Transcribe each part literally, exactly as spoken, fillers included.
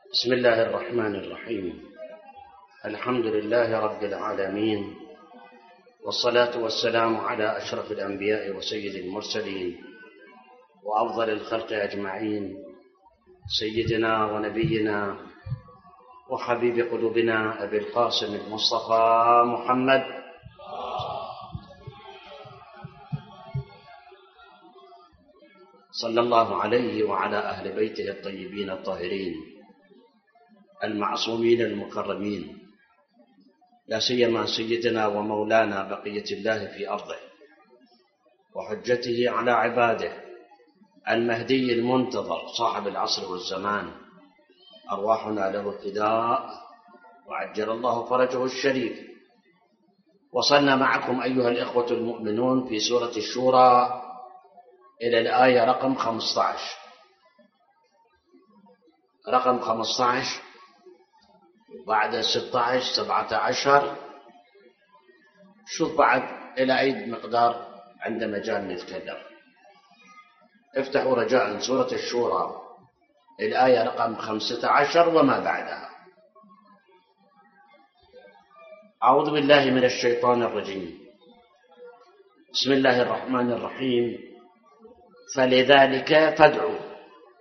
بسم الله الرحمن الرحيم. الحمد لله رب العالمين، والصلاة والسلام على أشرف الأنبياء وسيد المرسلين وأفضل الخلق أجمعين، سيدنا ونبينا وحبيب قلوبنا أبي القاسم المصطفى محمد صلى الله عليه وعلى أهل بيته الطيبين الطاهرين المعصومين المكرمين، لا سيما سيدنا ومولانا بقية الله في أرضه وحجته على عباده المهدي المنتظر صاحب العصر والزمان، أرواحنا له فداء وعجل الله فرجه الشريف. وصلنا معكم أيها الإخوة المؤمنون في سورة الشورى إلى الآية رقم خمسة عشر رقم خمسة عشر بعد ستة عشر سبعة عشر. شوف بعد إلى أي مقدار عند مجال نتكلم. افتحوا رجاء سورة الشورى الآية رقم خمسة عشر وما بعدها. أعوذ بالله من الشيطان الرجيم. بسم الله الرحمن الرحيم. فلذلك فادعوا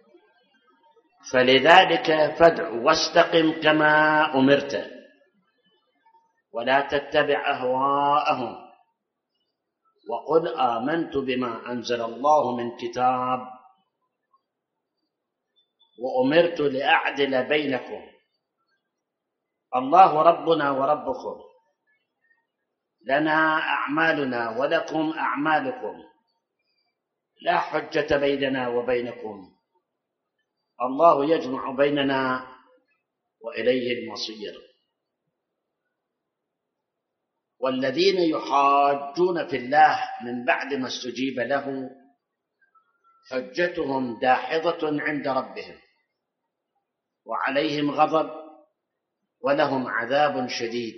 فلذلك فادع واستقم كما أمرت ولا تتبع أهواءهم وقل آمنت بما أنزل الله من كتاب وأمرت لأعدل بينكم الله ربنا وربكم لنا أعمالنا ولكم أعمالكم لا حجة بيننا وبينكم الله يجمع بيننا وإليه المصير. والذين يحاجون في الله من بعد ما استجيب له حجتهم داحضة عند ربهم وعليهم غضب ولهم عذاب شديد.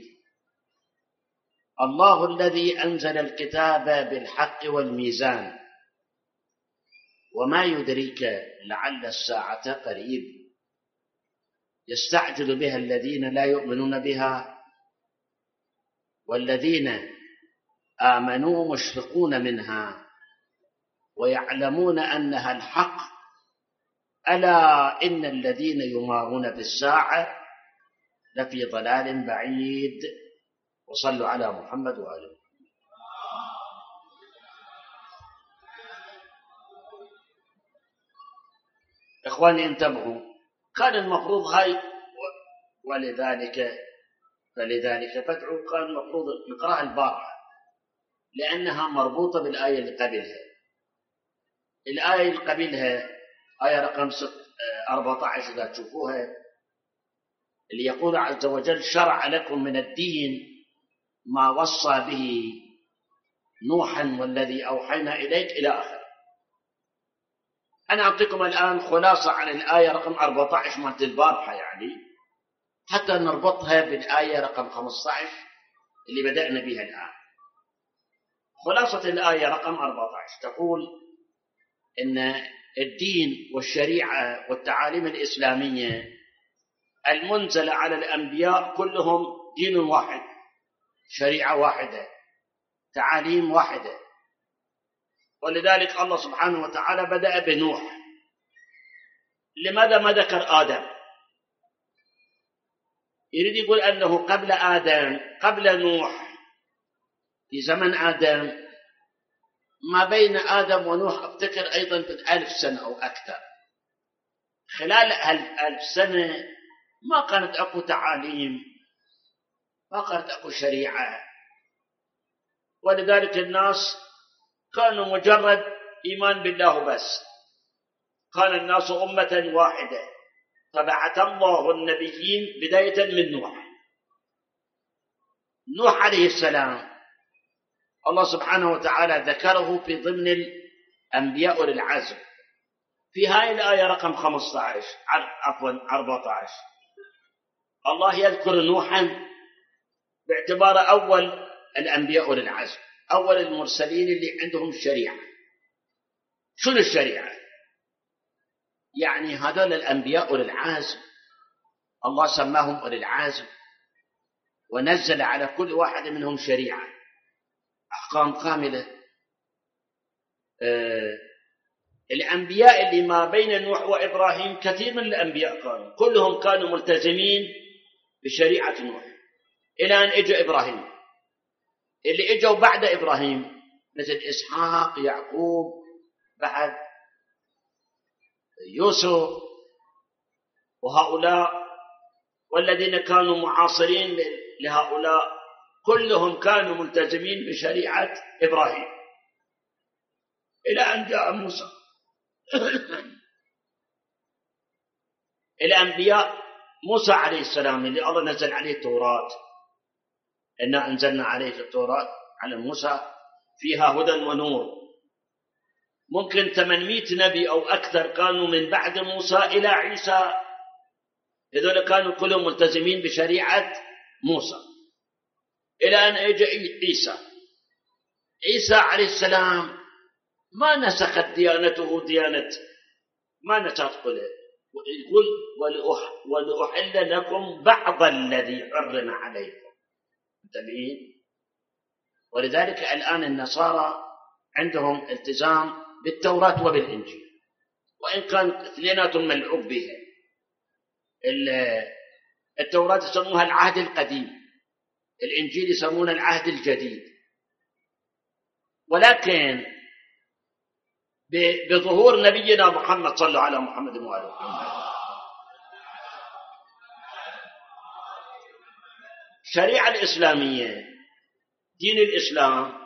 الله الذي أنزل الكتاب بالحق والميزان وما يدريك لعل الساعة قريب يستعجل بها الذين لا يؤمنون بها والذين آمنوا مشفقون منها ويعلمون أنها الحق ألا إن الذين يمارون في الساعة لفي ضلال بعيد. وصلوا على محمد وآله. إخواني انتبهوا، كان المفروض هاي ولذلك فلذلك فادعوا كان المفروض نقرأها البارحة لأنها مربوطة بالآية اللي قبلها. الآية اللي قبلها آية رقم أربعة عشر إذا تشوفوها اللي يقول عز وجل شرع لكم من الدين ما وصى به نوحا والذي أوحينا إليك إلى آخر. أنا أعطيكم الآن خلاصة عن الآية رقم أربعة عشر مالت البارحة يعني حتى نربطها بالآية رقم خمسة عشر اللي بدأنا بها الآن. خلاصة الآية رقم أربعة عشر تقول إن الدين والشريعة والتعاليم الإسلامية المنزلة على الأنبياء كلهم دين واحد، شريعة واحدة، تعاليم واحدة. ولذلك الله سبحانه وتعالى بدأ بنوح. لماذا ما ذكر آدم؟ يريد يقول أنه قبل آدم قبل نوح في زمن آدم ما بين آدم ونوح أفتكر أيضا في ألف سنة أو أكثر. خلال ألف سنة ما كانت أكو تعاليم، ما كانت أكو شريعة، ولذلك الناس كانوا مجرد إيمان بالله بس. كان الناس أمة واحدة فبعث الله النبيين بداية من نوح. نوح عليه السلام الله سبحانه وتعالى ذكره في ضمن الأنبياء للعزم في هاي الآية رقم خمسة عشر عفوا أربعة عشر. الله يذكر نوحا باعتباره أول الأنبياء للعزم، أول المرسلين اللي عندهم شريعة. شنو الشريعة؟ يعني هذول الأنبياء للعزم الله سماهم أولي العزم، ونزل على كل واحد منهم شريعة، أحكام كاملة. آه الأنبياء اللي ما بين نوح وإبراهيم كثير من الأنبياء كانوا كلهم كانوا ملتزمين بشريعة نوح إلى أن إجا إبراهيم. اللي إجوا بعد إبراهيم مثل إسحاق، يعقوب، بعد يوسف، وهؤلاء والذين كانوا معاصرين لهؤلاء كلهم كانوا ملتزمين بشريعة إبراهيم إلى أن جاء موسى. الأنبياء موسى عليه السلام اللي الله نزل عليه التوراة، إنا أنزلنا عليه التوراة على موسى فيها هدى ونور. ممكن ثمانمائة نبي أو أكثر كانوا من بعد موسى إلى عيسى، هذول كانوا كلهم ملتزمين بشريعة موسى إلى أن أجى عيسى. عيسى عليه السلام ما نسخت ديانته ديانة، ما نسخت قوله، يقول ولأحل لكم بعض الذي حرم عليكم. انتبهين؟ ولذلك الآن النصارى عندهم التزام بالتوراة وبالإنجيل، وإن كان اثنيناتهم ملعوب بها. التوراة يسموها العهد القديم، الإنجيل يسمونه العهد الجديد. ولكن بظهور نبينا محمد صلى الله على محمد وآله محمد الشريعة الإسلامية، دين الإسلام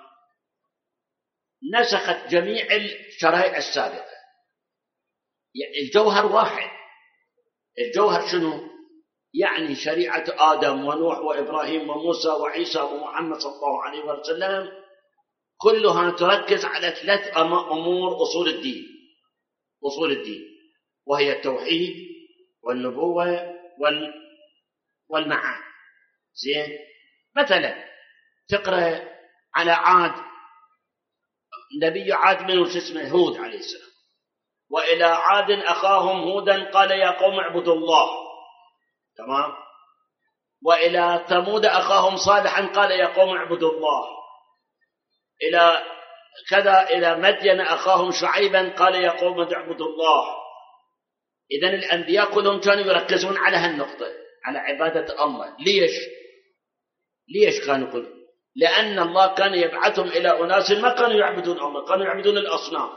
نسخت جميع الشرائع السابقة. يعني الجوهر واحد. الجوهر شنو؟ يعني شريعة آدم ونوح وإبراهيم وموسى وعيسى ومحمد صلى الله عليه وسلم كلها تركز على ثلاث أمور أصول الدين، أصول الدين وهي التوحيد والنبوة والمعاد. زين؟ مثلا تقرأ على عاد، نبي عاد منه شو اسمه هود عليه السلام، وإلى عاد أخاهم هودا قال يا قوم اعبدوا الله، تمام؟ وإلى ثمود أخاهم صالحا قال يا قوم اعبدوا الله، إلى كذا إلى مدين أخاهم شعيبا قال يا قوم اعبدوا الله. إذن الأنبياء كلهم كانوا يركزون على هالنقطة، على عبادة الله. ليش؟ ليش كانوا كلهم؟ لأن الله كان يبعثهم إلى أناس ما كانوا يعبدون الله، كانوا يعبدون الأصنام.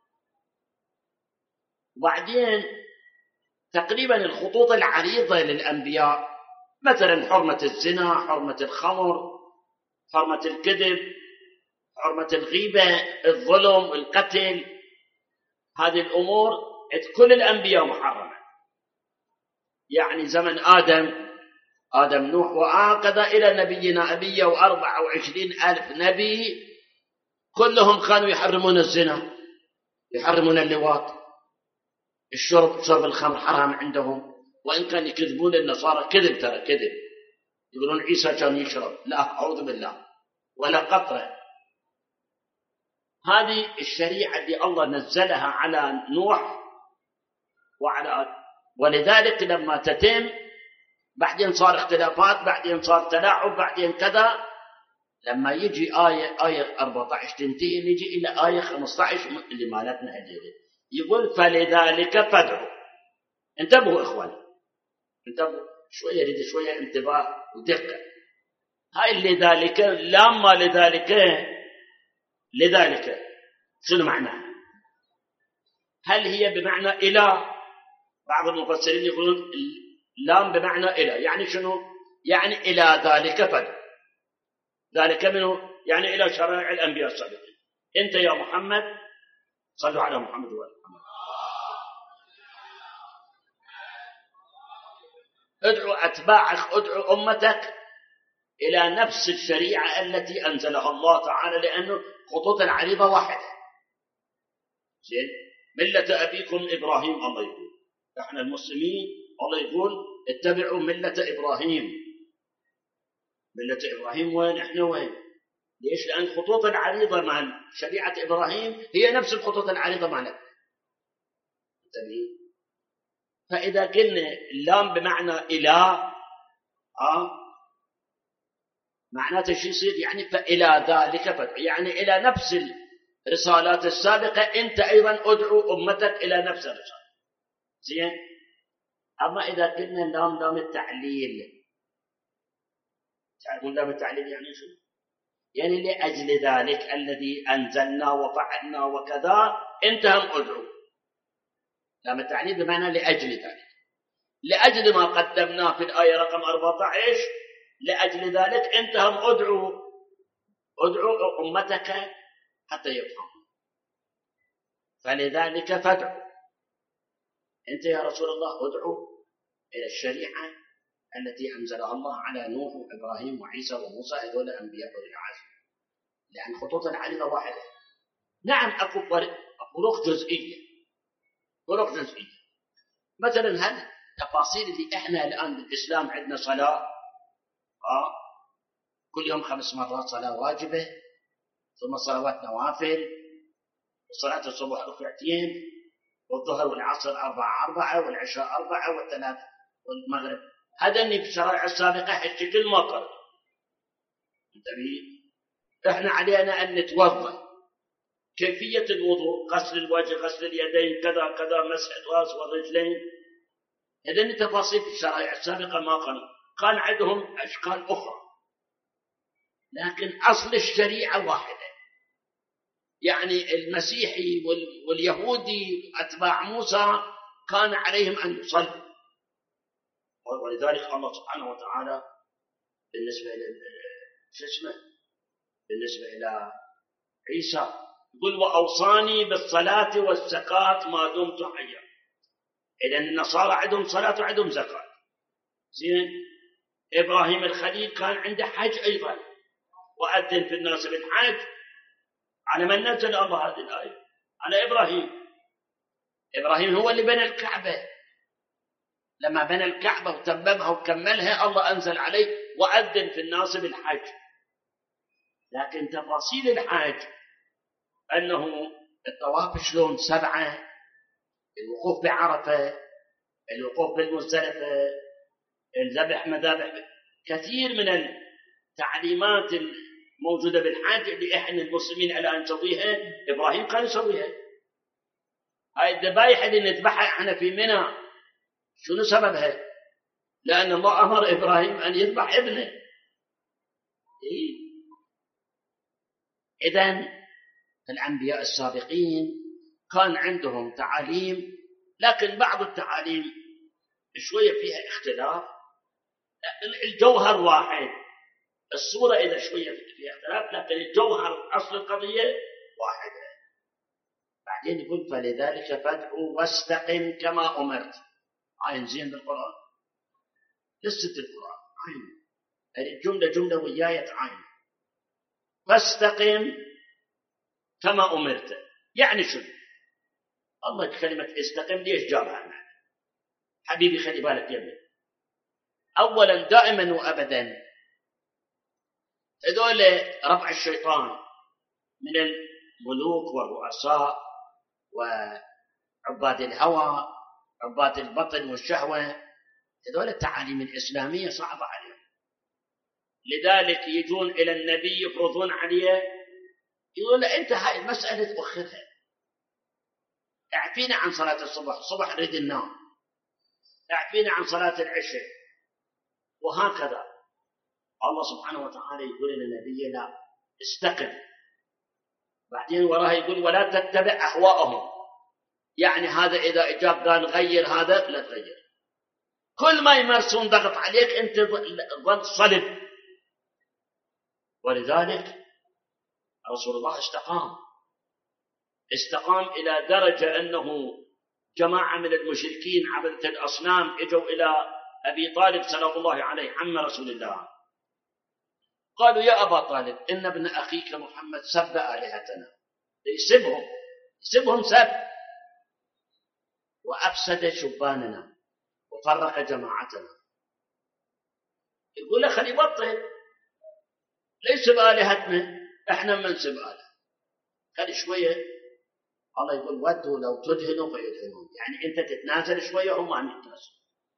وبعدين تقريبا الخطوط العريضة للأنبياء، مثلا حرمة الزنا، حرمة الخمر، حرمة الكذب، حرمة الغيبة، الظلم، القتل، هذه الأمور كل الأنبياء محرمة. يعني زمن آدم آدم نوح وهكذا إلى نبينا أبيه وأربعة وعشرين ألف نبي كلهم كانوا يحرمون الزنا، يحرمون اللواط، الشرب، شرب الخمر حرام عندهم. وإن كان يكذبون النصارى كذب، ترى كذب، يقولون عيسى كان يشرب، لا أعوذ بالله، ولا قطرة. هذه الشريعة اللي الله نزلها على نوح وعلى، ولذلك لما تتم بعدين صار اختلافات، بعدين صار تلاعب، بعدين كذا. لما يجي آية آية أربعة عشر تنتهي، نجي إلى آية خمسة عشر اللي مالتنا هذه، يقول فلذلك فادعوا. انتبهوا إخواني، انتبهوا شوية، يريد شوية انتباه ودقة. هاي لذلك لما لذلك لذلك شنو معناها؟ هل هي بمعنى إلى؟ بعض المفسرين يقولون لام بمعنى إلى، يعني شنو؟ يعني إلى ذلك فادعوا. ذلك منه يعني إلى شرائع الأنبياء السابقين. أنت يا محمد صلوا على محمد وآل محمد، ادعو أتباعك، ادعو أمتك إلى نفس الشريعة التي أنزلها الله تعالى، لأنه خطوط العريضة واحدة. زين؟ ملة أبيكم إبراهيم، الله يقول إحنا المسلمين، الله يقول اتبعوا ملة إبراهيم. ملة إبراهيم وين؟ إحنا وين؟ ليش؟ لأن خطوط العريضة مع شريعة إبراهيم هي نفس الخطوط العريضة معنا. فإذا قلنا اللام بمعنى إله آه معناته شو يصير؟ يعني فإلى ذلك فادعو، يعني إلى نفس الرسالات السابقة أنت أيضا أدعو أمتك إلى نفس الرسالة. زين. أما إذا قلنا اللام لام التعليل، تعرفون لام التعليل يعني شو؟ يعني لأجل ذلك الذي أنزلنا وفعلنا وكذا أنت هم أدعو. لام التعليل بمعنى لأجل ذلك، لأجل ما قدمناه في الآية رقم أربعة عشر، لأجل ذلك أنت هم أدعو أدعو أمتك حتى يفهموا. فلذلك فادعو أنت يا رسول الله، أدعو إلى الشريعة التي أنزلها الله على نوح وإبراهيم وعيسى وموسى، هذول أنبياء أولي العزم، لأن خطوط العريضة واحدة. نعم أكو فروق جزئية، فروق جزئية. مثلا هل التفاصيل اللي إحنا الآن بالإسلام عندنا صلاة آه كل يوم خمس مرات صلاة واجبة، ثم صلوات نوافل، وصلاة الصبح ركعتين، والظهر والعصر أربعة أربعة، والعشاء أربعة، والثلاث والمغرب. هذا اللي في الشرائع السابقة هالشكل ما قرر. انتبه، إحنا علينا أن نتوضأ، كيفية الوضوء، غسل الوجه، غسل اليدين، كذا كذا، مسح الرأس والرجلين. هذه التفاصيل في الشرائع السابقة ما قرر، كان عندهم أشكال أخرى، لكن أصل الشريعة واحدة. يعني المسيحي واليهودي أتباع موسى كان عليهم أن يصلوا، ولذلك الله سبحانه وتعالى بالنسبة إلى شو اسمه بالنسبة إلى عيسى يقول وأوصاني بالصلاة والزكاة ما دمت حيا. إذا النصارى عندهم صلاة وعندهم زكاة. زين. إبراهيم الخليل كان عنده حج أيضا، وأذن في الناس بالحج. على من نزل الله هذه الآية؟ على إبراهيم. إبراهيم هو اللي بنى الكعبة، لما بنى الكعبة وتممها وكملها الله أنزل عليه وأذن في الناس بالحج. لكن تفاصيل الحج أنه الطواف شلون سبعة، الوقوف بعرفة، الوقوف بالمزدلفة، الذبح مذابح، كثير من التعليمات الموجودة بالحج اللي إحنا المسلمين الآن نسويها إبراهيم كان يسويها. هاي الذبائح اللي نذبحها إحنا في منى شنو سببها؟ لأن الله أمر إبراهيم أن يذبح ابنه. إيه؟ إذن الأنبياء السابقين كان عندهم تعاليم، لكن بعض التعاليم شوية فيها اختلاف، الجوهر واحد، الصورة إذا شوية فيها اختلاف، لكن الجوهر أصل القضية واحدة. بعدين يقول فلذلك فادعوا واستقم كما أمرت. عين زين بالقرآن، لست القرآن عين، هذه الجملة جملة وياية عين. فاستقم كما أمرت يعني شو؟ الله كلمة استقم ليش جابها معنا؟ حبيبي خلي بالك يمين. أولا دائما وأبدا هذول ربع الشيطان من الملوك والرؤساء وعباد الهوى، عباد البطن والشهوة، هذول التعاليم الإسلامية صعبة عليهم. لذلك يجون إلى النبي يفرضون عليه، يقول له أنت هاي المسألة تأخرها، اعفينا عن صلاة الصبح، الصبح نريد النوم، اعفينا عن صلاة العشاء، وهكذا. الله سبحانه وتعالى يقول للنبي لا، استقم. بعدين وراها يقول ولا تتبع أهواءهم، يعني هذا إذا إجاب قال غير هذا لا تغير. كل ما يمارسون ضغط عليك أنت ظل صلب. ولذلك رسول الله استقام استقام إلى درجة أنه جماعة من المشركين عبدة الأصنام اجوا إلى أبي طالب سلام الله عليه عم رسول الله، قالوا يا أبا طالب إن ابن أخيك محمد سب آلهتنا، يسبهم يسبهم سب، وأفسد شباننا وفرق جماعتنا. يقول له خلي يبطل، ليس بآلهتنا، احنا من سب آله، خلي شوية الله يقول ودوا لو تدهنوا فيدهنون، يعني أنت تتنازل شوية هم عم يتنازلوا.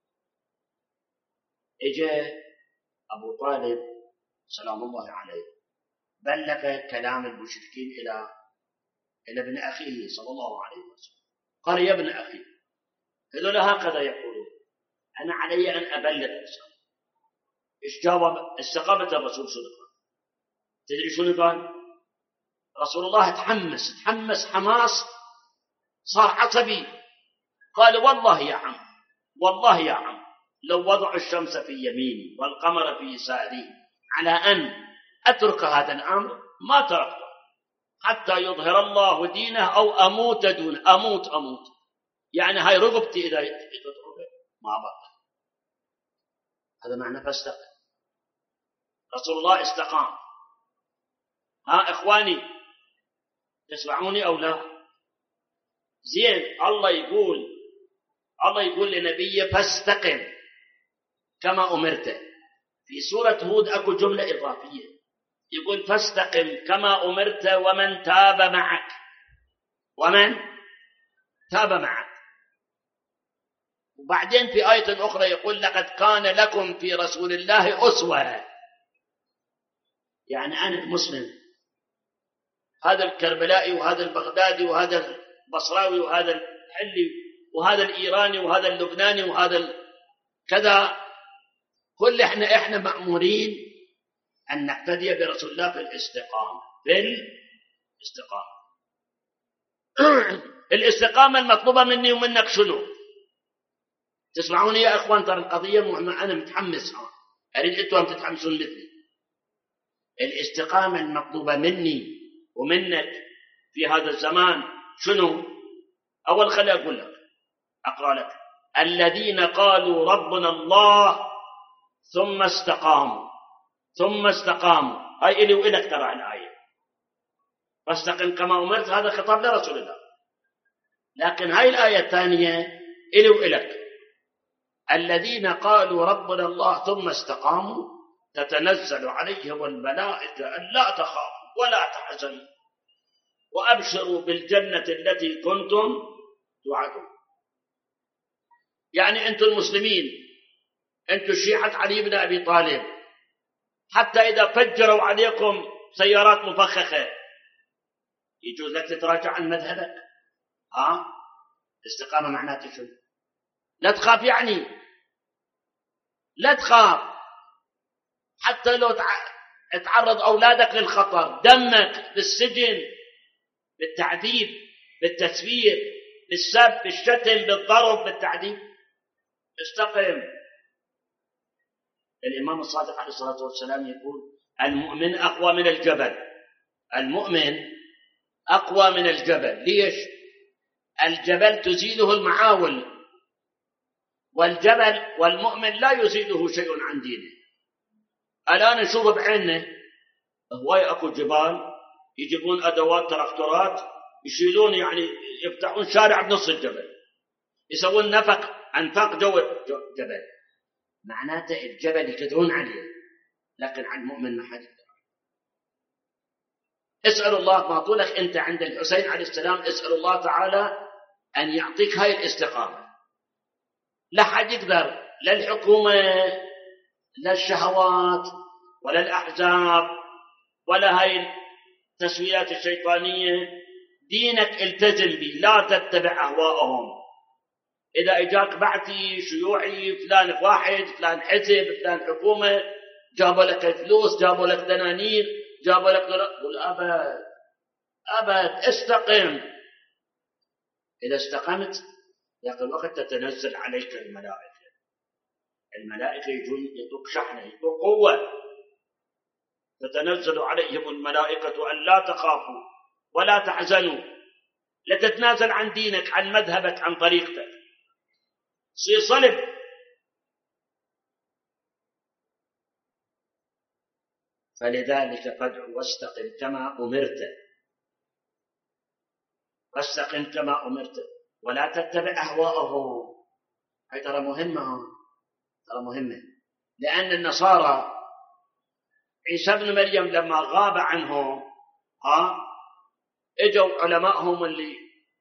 إجا أبو طالب سلام الله عليه بلغ كلام المشركين إلى إلى ابن أخيه صلى الله عليه وسلم، قال يا ابن أخي هذول هكذا يقولون، أنا علي أن أبلغ الرسالة. إيش جاوب؟ استقامة الرسول شنو قال؟ تدري شنو قال؟ رسول الله تحمس تحمس حماس صار عصبي، قال والله يا عم والله يا عم لو وضع الشمس في يميني والقمر في يساري على أن أترك هذا الأمر ما تركته حتى يظهر الله دينه أو أموت دون أموت أموت يعني هاي رغبتي إذا تتركه ما بقى. هذا معنى فاستقم. رسول الله استقام. ها إخواني تسمعوني أو لا؟ زين الله يقول الله يقول لنبيه فاستقم كما أمرت. في سورة هود أكو جملة إضافية يقول فاستقم كما أمرت ومن تاب معك ومن تاب معك. وبعدين في آية أخرى يقول لقد كان لكم في رسول الله أسوة. يعني أنا مسلم، هذا الكربلائي وهذا البغدادي وهذا البصراوي وهذا الحلي وهذا الإيراني وهذا اللبناني وهذا كذا، كل إحنا إحنا مأمورين أن نقتدي برسول الله في الاستقامة. بالاستقامة الاستقامة المطلوبة مني ومنك شنو؟ تسمعوني يا أخوان؟ ترى القضية مهمة، أنا متحمس، أريد أنتم أن تتحمسون مثلي. الاستقامة المطلوبة مني ومنك في هذا الزمان شنو؟ أول خلي أقول لك أقرأ لك الذين قالوا ربنا الله ثم استقاموا ثم استقاموا. هاي إلي وإلك ترى الآية فاستقم كما أمرت، هذا خطاب لرسول الله. لكن هاي الآية الثانية إلي وإلك الذين قالوا ربنا الله ثم استقاموا تتنزل عليهم الملائكة أن لا تخافوا ولا تحزنوا وأبشروا بالجنة التي كنتم توعدون. يعني أنتم المسلمين، أنتم شيعة علي بن أبي طالب، حتى إذا فجروا عليكم سيارات مفخخة يجوز لك تتراجع عن مذهبك. ها استقامة معناته شو؟ لا تخاف، يعني لا تخاف حتى لو تعرض أولادك للخطر، دمك بالسجن، بالتعذيب، بالتسوير، بالسب، بالشتم، بالضرب، بالتعذيب، استقم. الإمام الصادق عليه الصلاة والسلام يقول المؤمن أقوى من الجبل. المؤمن أقوى من الجبل. ليش؟ الجبل تزيله المعاول، والجبل والمؤمن لا يزيله شيء عن دينه. الآن نشوف بعيننا هواي أكو جبال يجيبون أدوات تراكتورات يشيلون، يعني يفتحون شارع بنص الجبل، يسوون نفق أنفاق جو جبل. معناته الجبل يكدرون عليه، لكن عن المؤمن ما حد يقدر. اسأل الله ما طولك أنت عند الحسين عليه السلام، اسأل الله تعالى أن يعطيك هاي الاستقامة. لا حد يقدر، لا الحكومة لا الشهوات ولا الأحزاب ولا هاي التسويات الشيطانية. دينك التزم به، لا تتبع أهواءهم. إذا إجاك بعثي شيوعي فلان واحد فلان حزب فلان حكومة جابوا لك فلوس جابوا لك دنانير جابوا لك دل... قل أبد أبد استقم. إذا استقمت ذاك الوقت تتنزل عليك الملائكة. الملائكة يجون يعطوك شحنة، يعطوك قوة. تتنزل عليهم الملائكة أن لا تخافوا ولا تحزنوا، لا تتنازل عن دينك، عن مذهبك، عن طريقتك، صير صلب. فلذلك فادع واستقم كما أمرت، واستقم كما أمرت ولا تتبع أهواءهم. هي ترى مهمة، ترى مهمة، لأن النصارى عيسى بن مريم لما غاب عنهم ها اجوا علمائهم اللي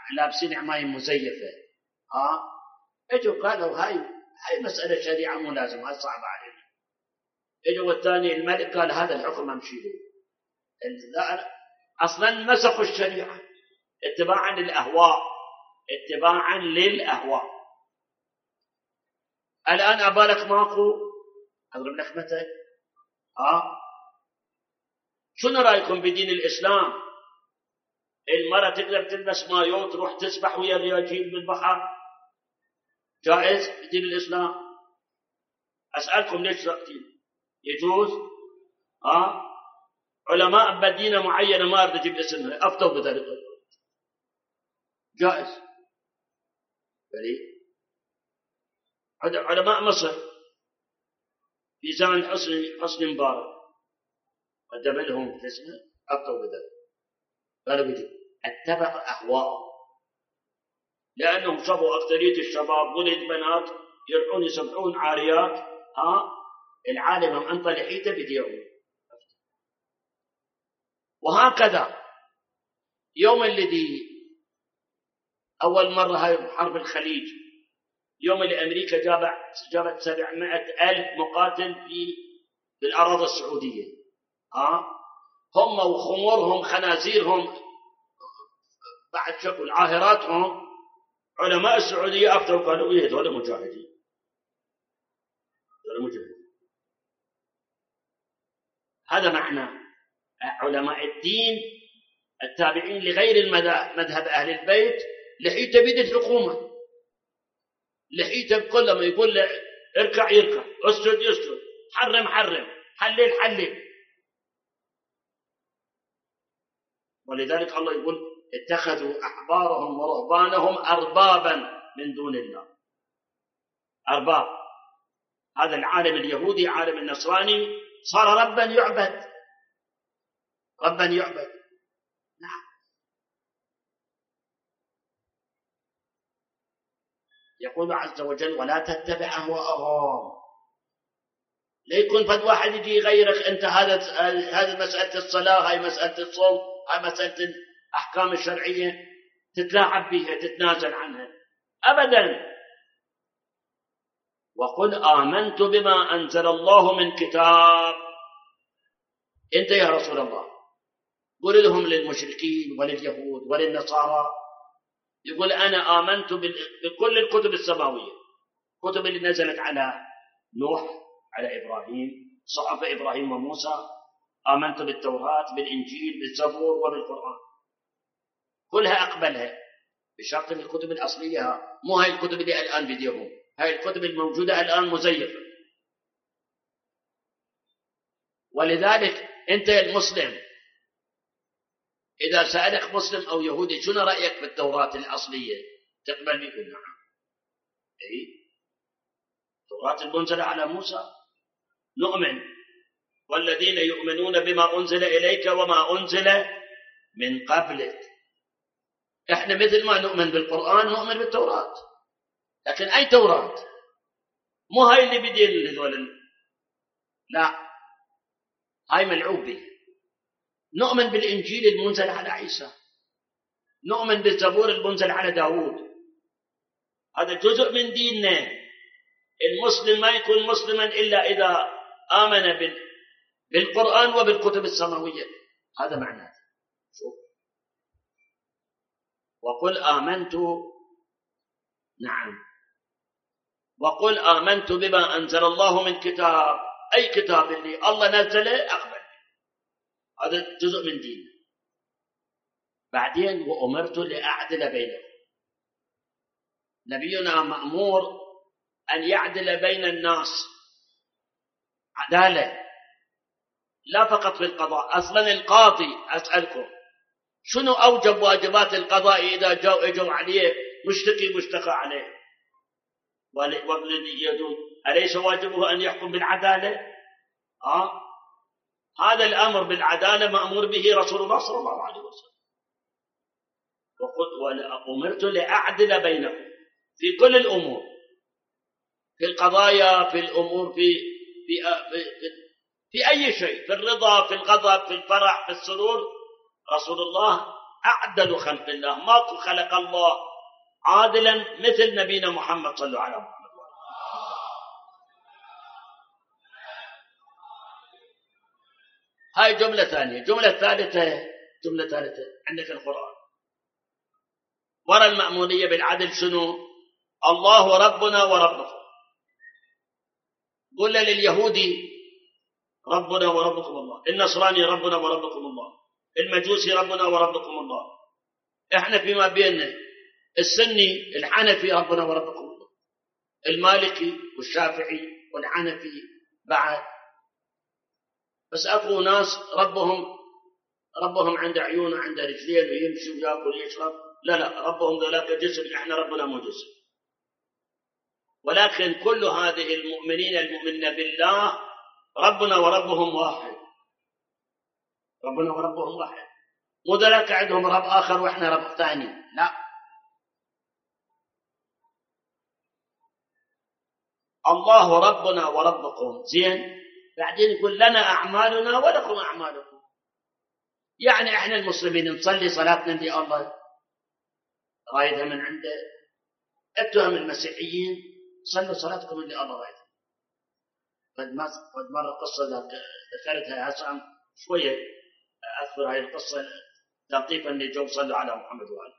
لابسين عمايم مزيفة، ها اجوا قالوا هاي هاي مسألة شريعة مو لازم، هاي صعبة علينا. اجوا الثاني الملك قال هذا الحكم امشي له. اصلا مسخوا الشريعة اتباعا للأهواء، اتباعا للأهواء. الآن أبالك ماكو، أضرب لك مثل، ها شنو رأيكم بدين الإسلام؟ المرأة تقدر تلبس مايو تروح تسبح ويا الرياجيل بالبحر، جائز بدين الإسلام؟ أسألكم ليش ساكتين؟ يجوز؟ ها علماء بدينة معينة ما أريد أجيب اسمها أفتوا بذلك، جائز. بلي علماء مصر في زمن حسني حسني مبارك قدم لهم اسمه أفتوا بذلك، قالوا بيجي اتبع أهواءهم، لأنهم شافوا أكثرية الشباب ولد بنات يروحون يسبحون عاريات، ها العالم أنت لحيته بديهم. وهكذا يوم الذي أول مرة هاي حرب الخليج، يوم اللي أمريكا جابت جابت سبعمائة ألف مقاتل في في الأراضي السعودية، ها هم وخمورهم خنازيرهم بعد شكل عاهراتهم، علماء السعودية أفتوا قالوا إيه هذول مجاهدين، هذول مجاهدين. هذا معنى علماء الدين التابعين لغير المذهب أهل البيت لحيته بيد الحكومة، لحيته كل ما يقول له اركع يركع، اسجد يسجد، حرم حرم، حلل حلل. ولذلك الله يقول اتخذوا أحبارهم ورهبانهم أربابا من دون الله. أرباب، هذا العالم اليهودي عالم النصراني صار ربا يعبد، ربا يعبد. نعم. يقول عز وجل ولا تتبع أهواءهم. ليكون فد واحد يجي يغيرك أنت، هذا هذا مسألة الصلاة، هاي مسألة الصوم، هاي مسألة الأحكام الشرعية تتلاعب بها تتنازل عنها أبدا. وقل آمنت بما أنزل الله من كتاب. أنت يا رسول الله قل لهم للمشركين ولليهود وللنصارى، يقول أنا آمنت بكل الكتب السماوية، كتب اللي نزلت على نوح، على إبراهيم، صحف إبراهيم وموسى، آمنت بالتوراة بالإنجيل بالزبور وبالقرآن، كلها أقبلها بشرط الكتب الأصلية، مو هاي الكتب اللي الآن بديهم، هاي الكتب الموجودة الآن مزيفة. ولذلك أنت المسلم إذا سألك مسلم أو يهودي شنو رأيك في التوراة الأصلية تقبل بيقول نعم، أي التوراة المنزلة على موسى نؤمن، والذين يؤمنون بما أنزل إليك وما أنزل من قبلك. إحنا مثل ما نؤمن بالقرآن نؤمن بالتوراة، لكن أي توراة؟ مو هاي اللي بدين هذول، لا هاي ملعوب به. نؤمن بالإنجيل المنزل على عيسى، نؤمن بالزبور المنزل على داود، هذا جزء من ديننا. المسلم ما يكون مسلما إلا إذا آمن بالقرآن وبالكتب السماوية، هذا معناه. شوف وقل آمنت، نعم وقل آمنت بما أنزل الله من كتاب، أي كتاب اللي الله نزله أقبل، هذا جزء من دين. بعدين وأمرت لأعدل بينهم، نبينا مأمور أن يعدل بين الناس عدالة، لا فقط في القضاء. أصلا القاضي أسألكم شنو أوجب واجبات القضاء إذا جاءوا اجوا عليه مشتكي مشتكى عليه والذي يدون، أليس واجبه أن يحكم بالعدالة؟ آه؟ هذا الأمر بالعدالة مأمور به رسول الله صلى الله عليه وسلم. وقلت وأمرت لأعدل بينكم في كل الأمور، في القضايا، في الأمور، في في في, في, في أي شيء، في الرضا، في الغضب، في الفرح، في السرور، رسول الله أعدل خلق الله، ماكو خلق الله عادلا مثل نبينا محمد. صلوا على محمد. هاي جملة ثانية. جملة ثالثة جملة ثالثة عندك القرآن ورا المأمونية بالعدل شنو؟ الله ربنا وربكم. قل لليهودي ربنا وربكم الله، النصراني ربنا وربكم الله، المجوسي ربنا وربكم الله. احنا فيما بيننا السني الحنفي ربنا وربكم الله، المالكي والشافعي والحنفي بعد. بس اكو ناس ربهم ربهم عنده عيون وعنده رجلين ويمشي وياكل ويشرب. لا لا، ربهم ذولاك جسم، احنا ربنا مو جسم. ولكن كل هذه المؤمنين المؤمنين بالله ربنا وربهم واحد. ربنا وربهم واحد، مو ذولاك عندهم رب اخر واحنا رب ثاني، لا. الله ربنا وربكم، زين. بعدين يقول لنا اعمالنا ولكم اعمالكم. يعني احنا المسلمين نصلي صلاتنا اللي الله رايدها من عنده، اتهم المسيحيين صلوا صلاتكم اللي الله رايدها. قد ما قد مره قصه ذكرتها هسه شويه، اذكر هاي القصه لطيفه اللي جو صلوا على محمد وآله.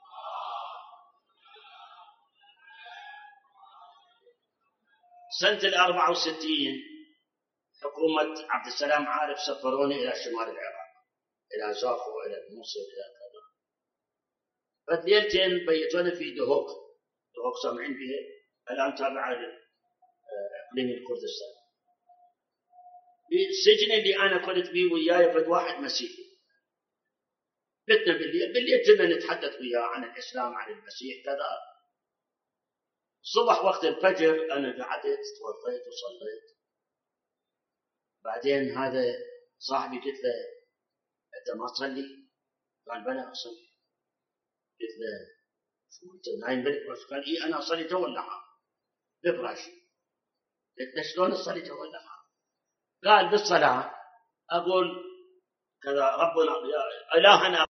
سنه الأربعة وستين حكومه عبد السلام عارف سفروني الى شمال العراق، الى زاخو والى الموصل الى كذا. فليلتين بيتونا في دهوك. دهوك سامعين بها الان، تابعه اقليم الكردستان. بالسجن اللي انا كنت بيه وياي فد واحد مسيحي. بتنا بالليل بالليل كنا نتحدث وياه عن الاسلام عن المسيح كذا. الصبح وقت الفجر انا قعدت توضيت وصليت. بعدين هذا صاحبي قلت له انت ما تصلي؟ قال بلى اصلي. قلت له شو انت نايم بالفراش؟ قال اي انا اصلي تو اللحظه بفراشي. قلت له شلون تصلي تو اللحظه؟ قال بالصلاه اقول كذا ربنا يا الهنا